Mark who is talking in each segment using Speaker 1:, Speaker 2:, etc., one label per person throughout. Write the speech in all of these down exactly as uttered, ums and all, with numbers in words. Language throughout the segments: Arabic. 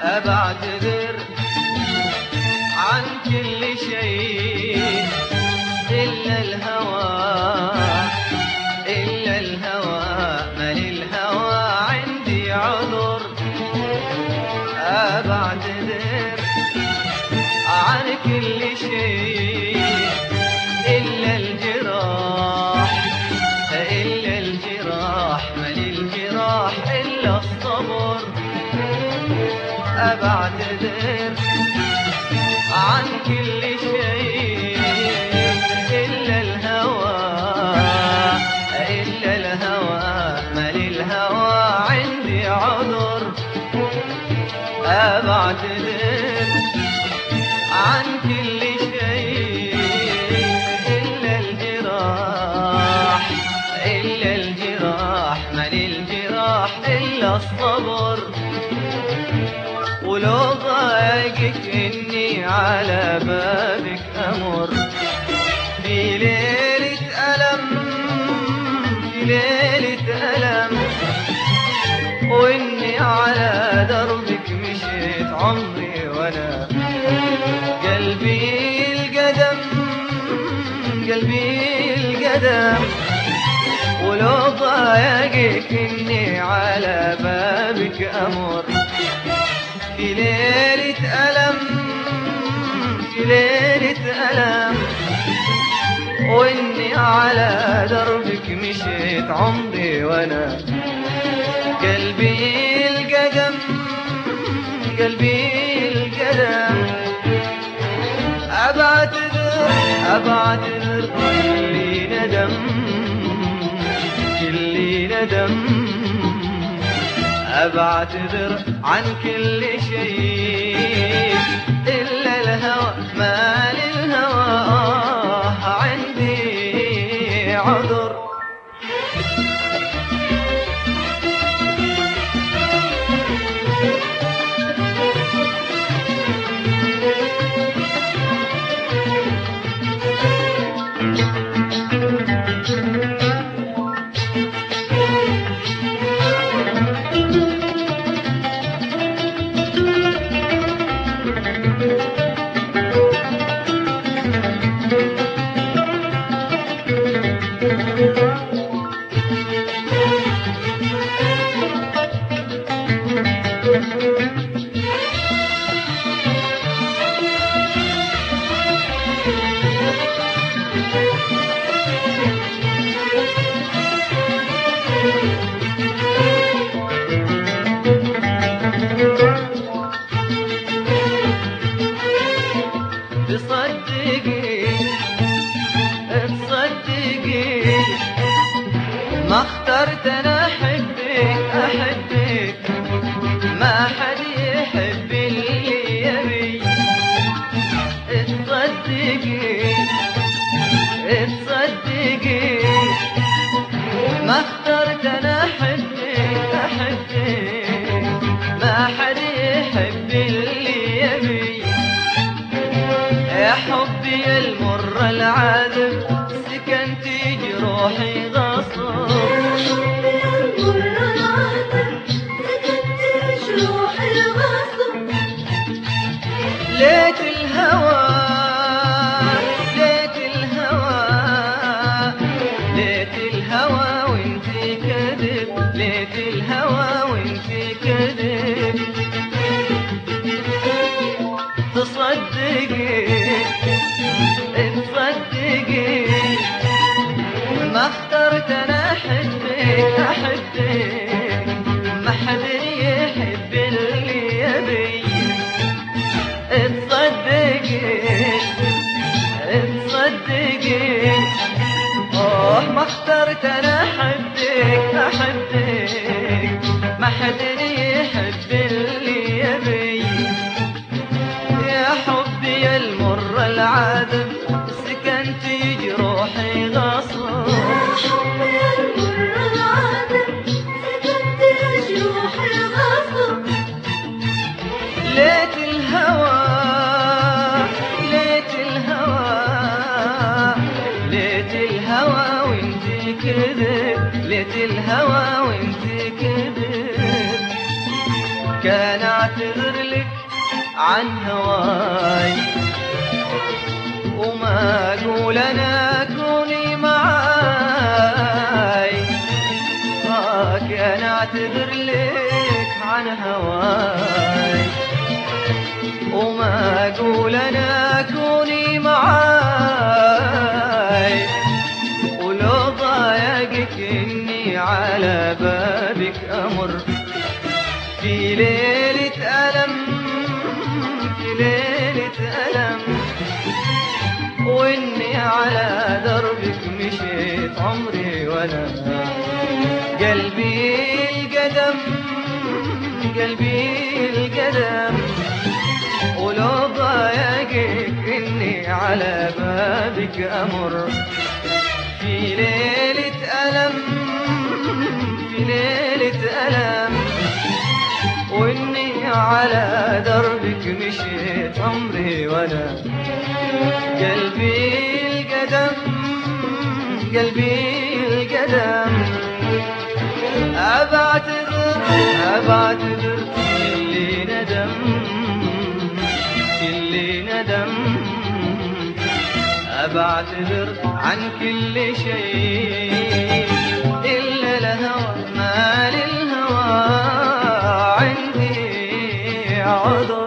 Speaker 1: أبعتذر عن كل شيء إلا الهوى، إلا الهوى، من الهوى عندي عذر. أبعتذر عن كل شيء إلا الجراح، إلا الجراح، من الجراح إلا الصبر. أبعتذر عن كل شيء إلا الهوى، إلا الهوى، من الهوى عندي عذر. أبعتذر عن كل شيء إلا الجراح، إلا الجراح، من الجراح إلا الصبر. ولو ضايقك إني على بابك أمر في ليلة ألم، في ليلة ألم، وإني على دربك مشيت عمري وأنا قلبي القدم، قلبي القدم. ولو ضايقك إني على بابك أمر في ليلة ألم، في ليلة ألم، وإني على دربك مشيت عمري وأنا قلبي القدم، قلبي القدم. أبعتذر، أبعتذر كل ندم، كل ندم. أبعتذر عن كل شيء إلا الهوى، ما للهوى عندي عذر. تصدقي، تصدقي ما اخترت انا احبك، احبك ما حد يحب اللي يبي. تصدقي، تصدقي ما اخترت انا احبك، احبك ما حد يحب اللي يبي. يا حبي المر العذب سكنتي جروحي غصب،
Speaker 2: المر العذب سكنتي جروحي غصب.
Speaker 1: ليت الهوى، ليت الهوى، ليت الهوى وانتي كذب، ليت الهوى وانتي كذب. تصدقي، تصدقي ما اخترت انا احبك، احبك ما حد يحب اللي يبي. تصدقي، تصدقي اوه ما اخترت انا احبك، احبك ما حد يحب اللي يبي. يا حبي المر العذب سكنتي جروحي غصب،
Speaker 2: يا حبي المر العذب سكنتي جروحي غصب.
Speaker 1: ليت الهوى، ليت الهوى، ليت الهوى وانتي كذب، ليت الهوى وانتي كذب. كان اعتذر لك عن هواي وما اقول انا كوني معاي. آه كان اعتذر لك عن هواي وما اقول انا كوني معاي. ولو ضايقك اني على بابك امر في ليلة ألم في ليلة ألم وإني على دربك مشيت عمري وأنا قلبي القدم قلبي القدم. ولو ضايقك إني على بابك أمر في ليلة ألم في ليلة ألم وإني على دربك مشيت عمري وأنا قلبي القدم قلبي القدم. أبعتذر أبعتذر اللي ندم اللي ندم. أبعتذر عن كل شيء إلا الهوى ما للهوى عندي عذر.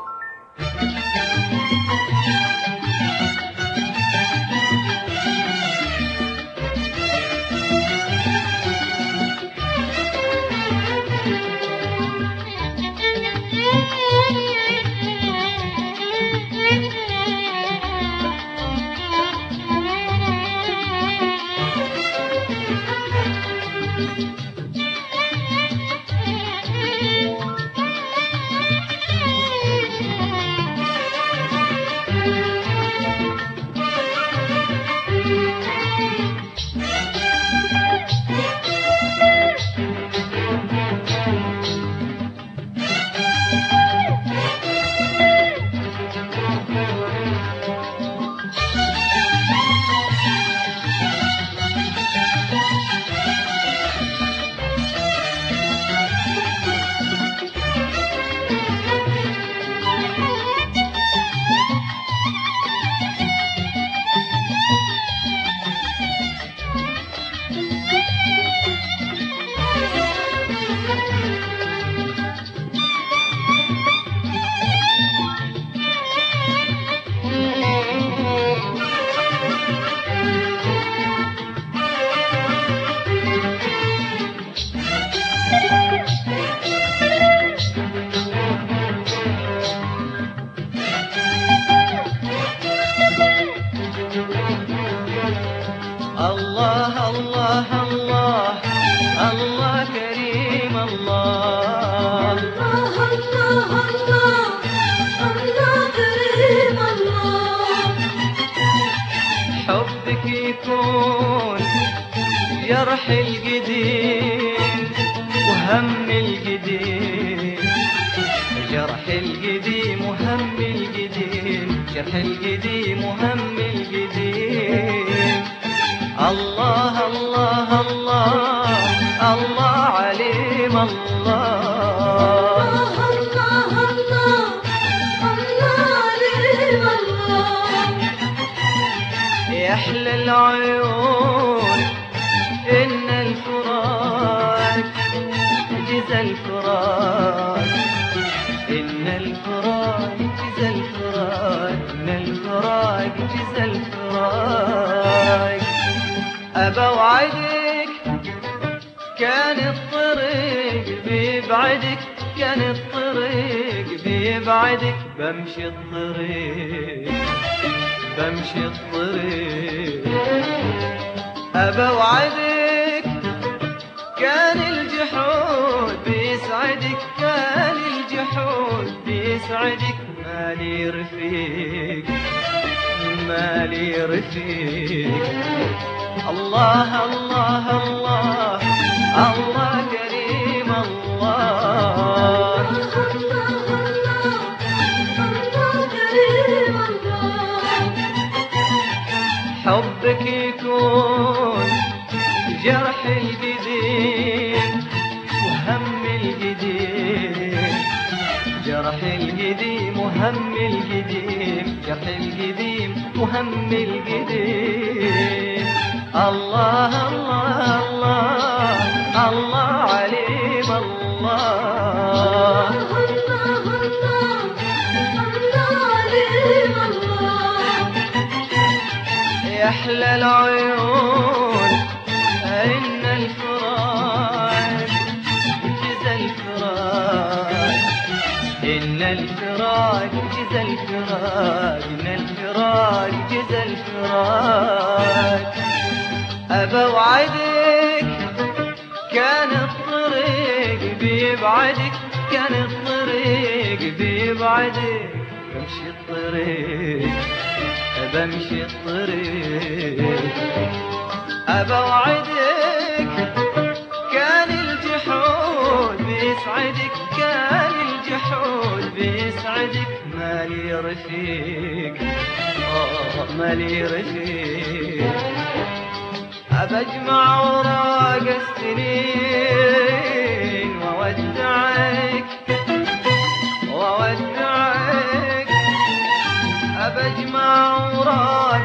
Speaker 1: الله الله الله الله كريم الله
Speaker 2: الله الله الله الله كريم الله.
Speaker 1: حبك يكون جرح القديم وهم القديم جرح القديم وهم القديم جرح القديم وهم القديم. الله الله الله الله عليم الله
Speaker 2: الله الله الله عليم الله.
Speaker 1: يحلى العيون إن الفراق جزى الفراق إن الفراق جزى الفراق إن الفراق جزى الفراق. أبا وعدك كان الطريق بيبعدك كان الطريق بيبعدك بمشي الطريق بمشي الطريق. أبا وعدك كان الجحود بيسعدك كان الجحود بيسعدك مالي رفيق مالي رفيق. الله الله الله الله كريم الله حبك يكون جرح القديم وهم القديم جرح القديم وهم القديم، جرح القديم وهم القديم. الله الله الله الله عليم الله.
Speaker 2: الله الله الله عليم الله.
Speaker 1: يحلى العيون إن الفراق جزى الفراق، إن الفراق جزى الفراق، إن الفراق جزى الفراق. أبا وعدك كان الطريق بيبعدك، كان الطريق بيبعدك، بمشي الطريق بمشي الطريق. أبا وعدك كان الجحود بيسعدك، كان الجحود بيسعدك، مالي رفيق آه مالي رفيق. أبا أجمع وراق السنين وودعك وودعك، أبا أجمع وراق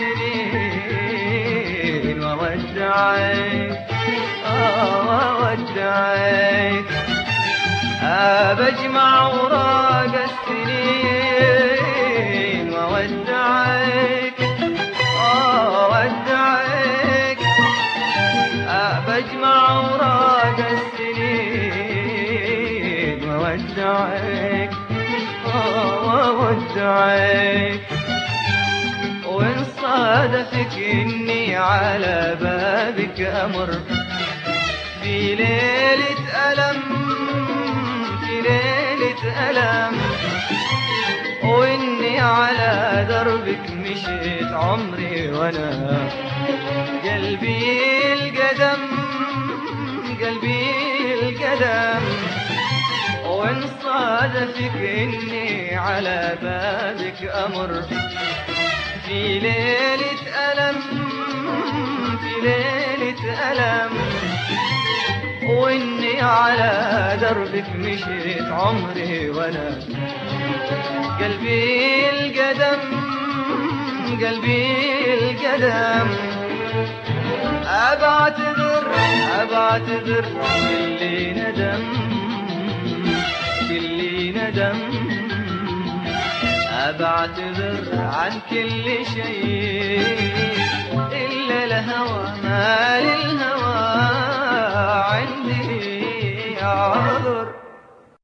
Speaker 1: السنين وودعك آه وودعك. أبا أجمع وراق السنين وودعك آه ودعك. بجمع وراق السنين وودعك آه وودعك. وإن صادفك إني على بابك أمر في ليلة ألم، في ليلة ألم، وإني على دربك مشيت عمري وأنا قلبي القدم، قلبي القدم. وإن صادفك إني على بابك أمر في ليلة ألم، في ليلة ألم، وإني على دربك مشيت عمري وأنا قلبي القدم، قلبي القدم. أبعتذر أبعتذر كلي ندم، كلي ندم. أبعتذر عن كل شيء إلا الهوى، ما للهوى عندي عذر.